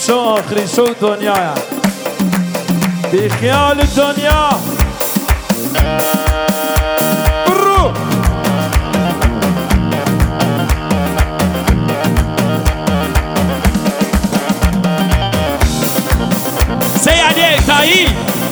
شو آخرین شو دنیا بی خیال دنیا برو سيد تاهي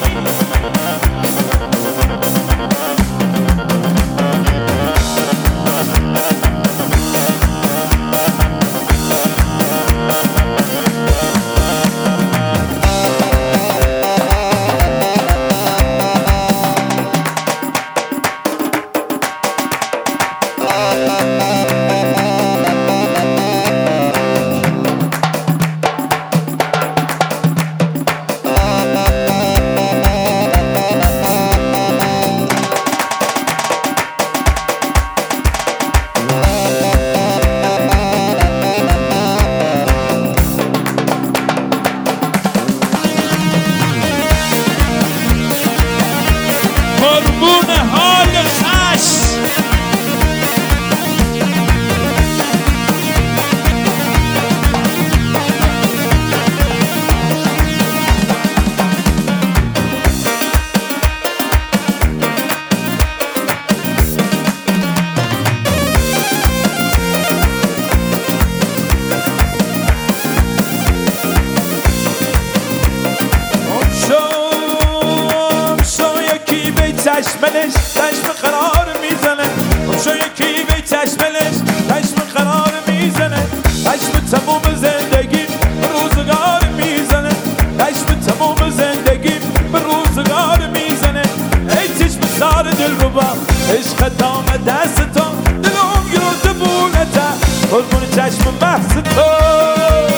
چشمش چشم قرار میزنه شو یکی به چشمش چشم قرار میزنه چشم تموم زندگی به روزگار میزنه چشم تموم زندگی به روزگار میزنه ای چشم سار دل رو با عشق دام دست تو دلم گرفته بولته قربون چشم محض تو